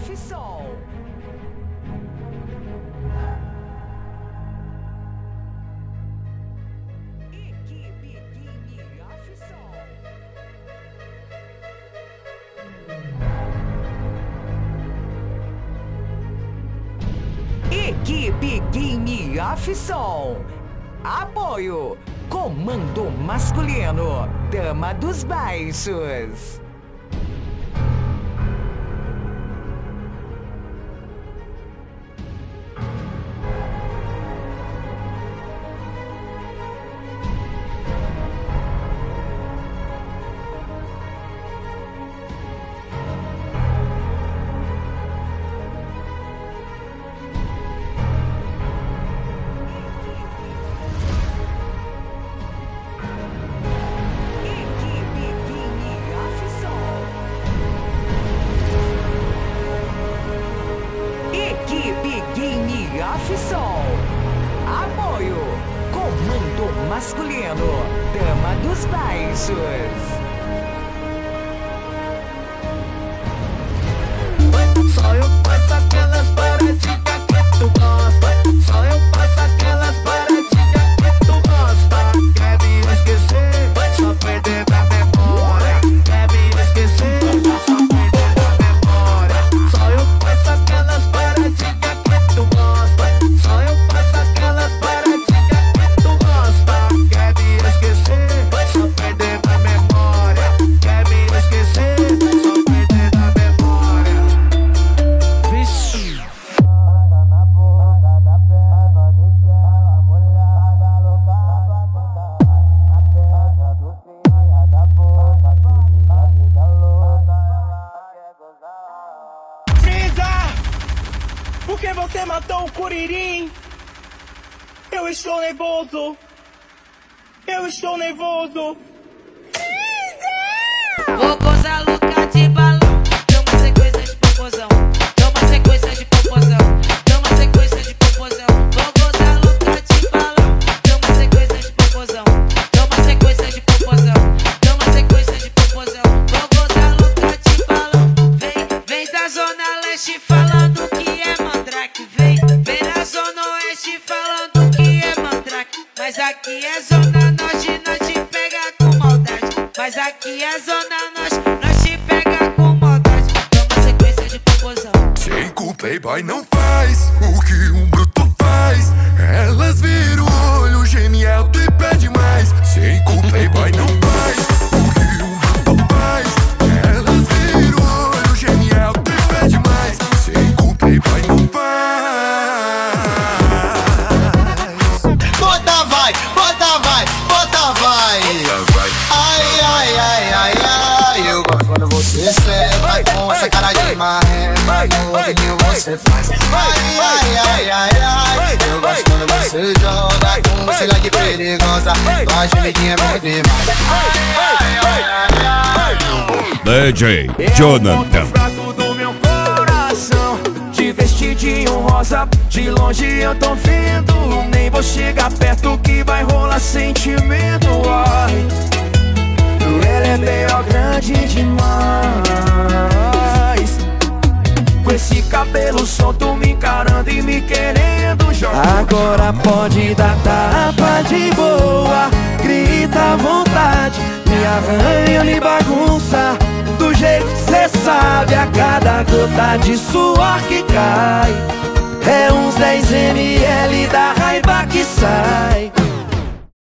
Off Som. Equipe Game Off Som. Equipe Game Off Som. Apoio. Comando Masculino. Dama dos Baixos. Equipe Game Off Som. Apoio. Comando Masculino. Dama dos Baixos. Só eu faço aquelas paradinhas que tu gosta. Só eu faço aquelas paradinhas que tu gosta. Quer me esquecer, só perder da memória. Quer me esquecer, só perder da memória. Só eu faço aquelas paradinhas que tu gosta. Só eu faço aquelas paradinhas que tu gosta. Quer me esquecer, só perder da memória. Quer me esquecer, só perder da memória. Vixe. Na boca da perna, deixa ela molhada, louca na pedra do fia da boca, a vida louca, ela quer gozar. Brisa, por que você matou o Curirim? Eu estou nervoso. Eu estou nervoso. Vou gozar louca de balão. Dá uma sequência de popozão. Dá uma sequência de popozão. Dá uma sequência de popozão. Vou gozar louca de balão. Dá uma sequência de popozão. Dá uma sequência de popozão. Dá uma sequência de popozão. Vou gozar louca de balão. Vem da zona leste falando que é mandrake. Vem da zona oeste falando que é mandrake. Mas aqui é zona norte, nós te pega com maldade. Mas aqui é zona norte, nós te pega com maldade. Dá uma sequência de popozão. Cinco playboy não faz o que um bruto faz. Elas viram o olho, geme alto e pede mais. Cinco playboy não faz o que um bruto faz. Elas viram o olho, geme alto e pede mais. Cinco playboy não faz. Bota vai, bota vai, bota vai. Ai, ai, ai, ai, ai. Eu gosto quando você senta com essa cara de marreta. No ouvidinho você faz. Ai, ai, ai, ai, ai. Eu gosto quando você joga com você lá de perigosa. Tua gemidinha é muito demais. Ai, ai, ai, ai. DJ É Jonathan. o ponto fraco do meu coração. De vestidinho rosa, de longe eu tô vendo. Nem vou chegar perto que vai rolar sentimento. Ai, ela é B.O. grande demais. Com esse cabelo solto me encarando e me querendo jogar. Agora pode dar tapa de boa, grita à vontade, me arranha, me bagunça. Do jeito que cê sabe, a cada gota de suor que cai é uns 10 ml da raiva que sai.